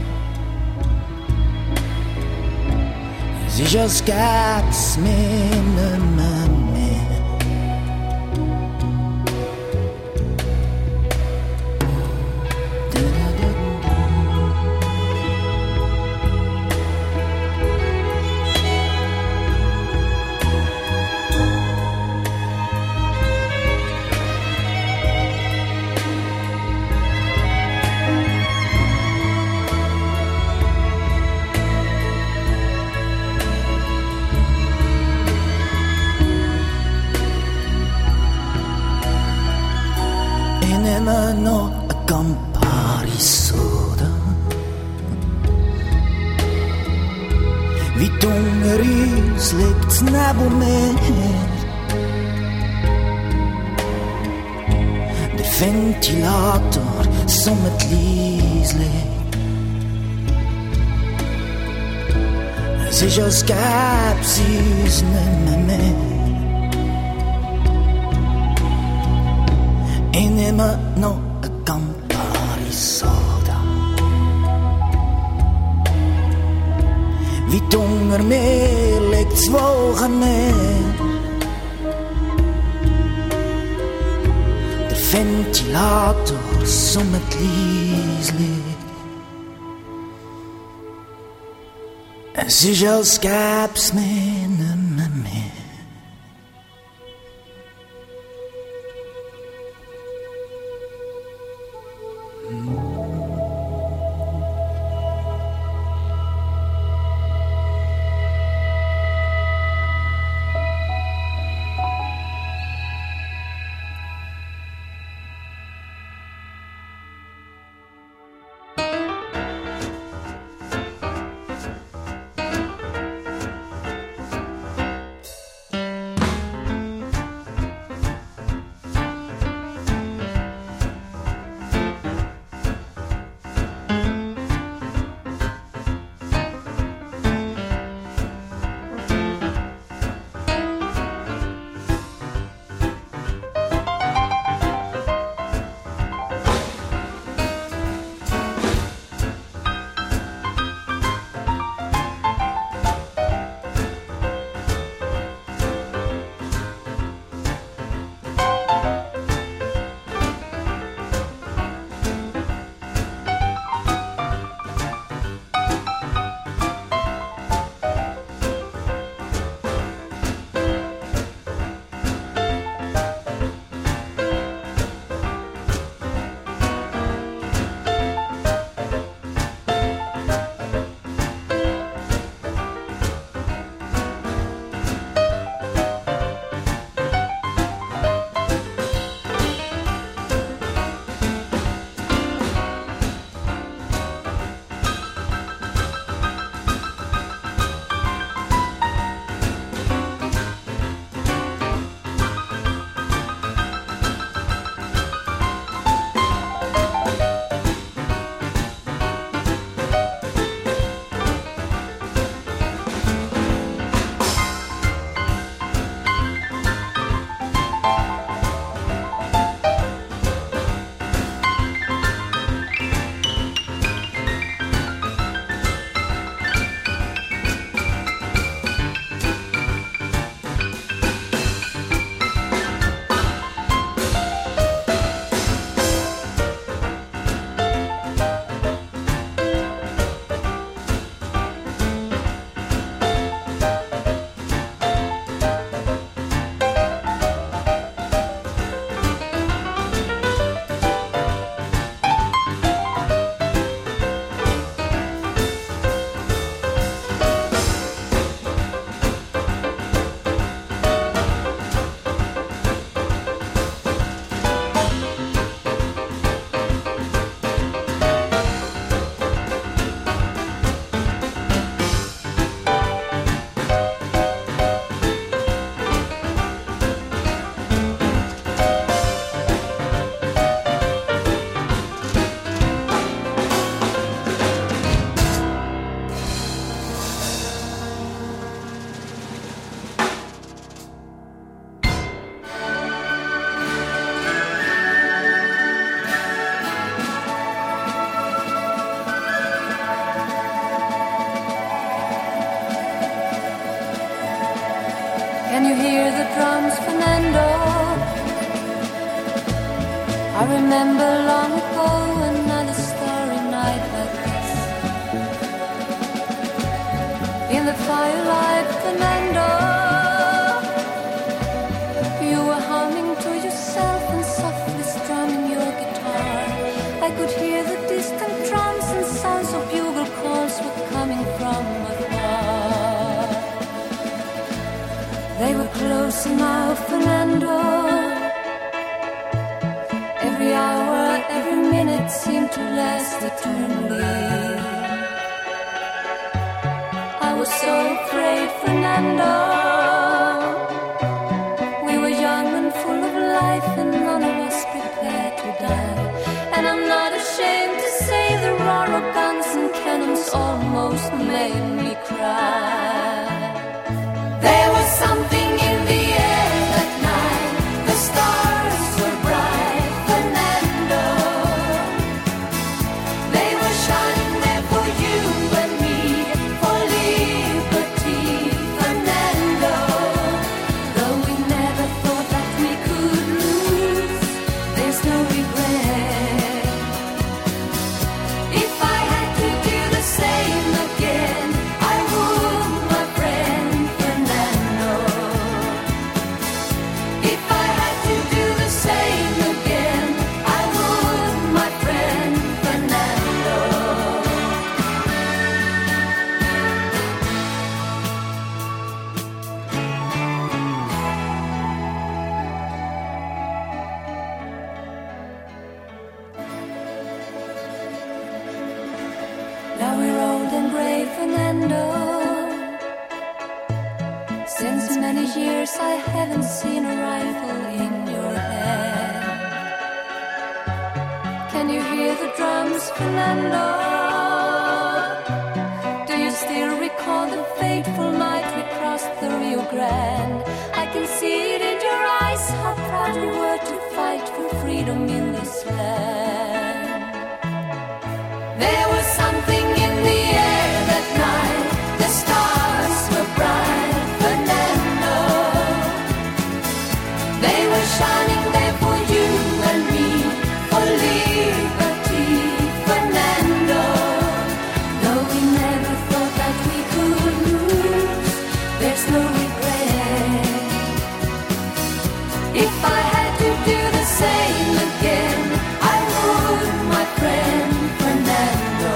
Es ist, als gäb's mich nimmer mehr. Noch ein Campari Soda. Wie unter uns liegt's Nebelmeer. Der Ventilator summt leislich. Es ist, als gäb's uns nimmer mehr. Ich nehme noch ein Campari Soda. Wie unter mir liegt's Wochenmeer. Der Ventilator summt leislich. Es ist, als gäb's mich nimmer mehr. Can you hear the drums, Fernando? I remember long ago another starry night like this. In the firelight, Fernando, you were humming to yourself and softly strumming your guitar. I could hear the distant drums and sounds of bugle calls were coming from afar. They were closer now, Fernando. Every hour, every minute seemed to last eternally. I was so afraid, Fernando. We were young and full of life and none of us prepared to die. And I'm not ashamed to say the roar of guns and cannons almost made me cry. There was something in the air that night. The stars were bright, Fernando. They were shining there for you and me, for liberty, Fernando. Though we never thought that we could lose, there's no regret. If I had to do the same again, I would, my friend Fernando. If I had to do the same again, I would, my friend Fernando. Now we're old and gray, Fernando. Since many years I haven't seen a rifle in your hand. Can you hear the drums, Fernando? Do you still recall the fateful night we crossed the Rio Grande? I can see it in your eyes, how proud you were to fight for freedom in this land. There was something in the air that night. The stars were bright, Fernando. They were shining there for you and me, for liberty, Fernando. Though we never thought that we could lose, there's no regret. If I had to do the same again, I would, my friend Fernando.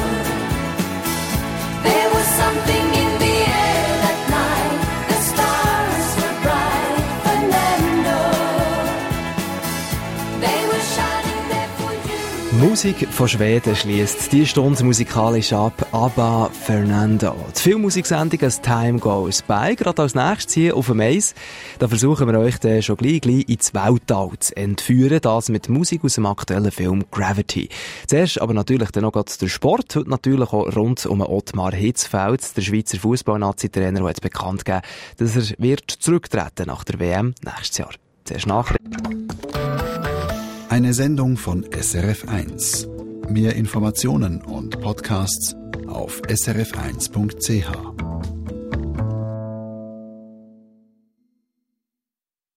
There was something in the air that night. The stars were bright, Fernando. They were shining there for you. Musik von Schweden schließt die Stunde musikalisch ab. ABBA, Fernando. Die Filmmusiksendung «As Time Goes By», gerade als nächstes hier auf dem Eis. Da versuchen wir euch dann schon gleich, gleich ins Weltall zu entführen. Das mit Musik aus dem aktuellen Film «Gravity». Zuerst aber natürlich dann noch der Sport. Heute natürlich auch rund um Ottmar Hitzfeld, der Schweizer Fußball-Nazi-Trainer, der jetzt bekannt gegeben, dass er wird zurücktreten nach der W M nächstes Jahr. Zuerst nach. Eine Sendung von S R F eins. Mehr Informationen und Podcasts auf s r f eins punkt c h.